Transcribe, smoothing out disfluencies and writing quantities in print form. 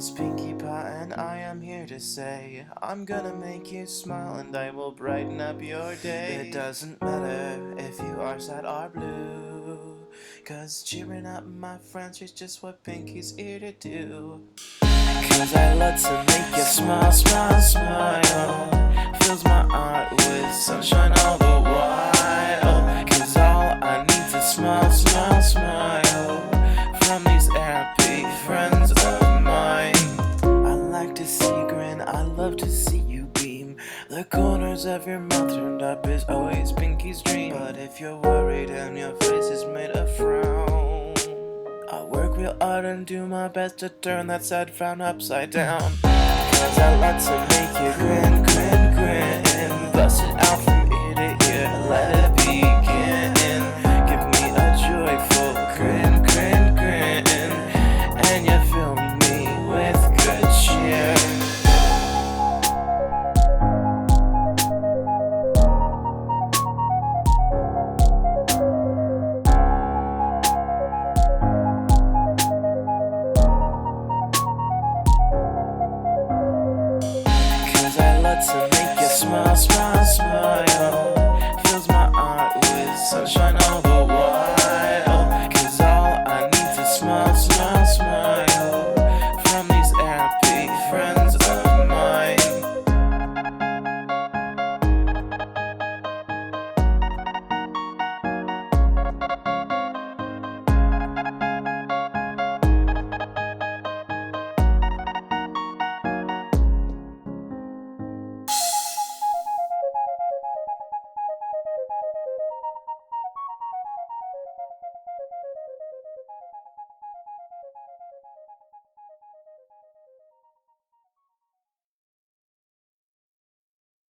is Pinkie Pie, and I am here to say I'm gonna make you smile and I will brighten up your day. It doesn't matter if you are sad or blue, 'cause cheering up my friends is just what Pinkie's here to do. 'Cause I love to make you smile, smile, smile. Fills my heart with sunshine all the while. 'Cause all I need is smile, smile, smile from these happy friends of mine. I like to see you grin, I love to see you beam. The corners of your mouth turned up is always Pinkie's dream. But if you're worried and your face is made a frown, I'll work real hard and do my best to turn that sad frown upside down. 'Cause I like to make you grin, grin, grin. Bust it out from ear to ear, let it begin. Give me a joyful grin, grin, grin, and you fill me with good cheer. 'Cause I love to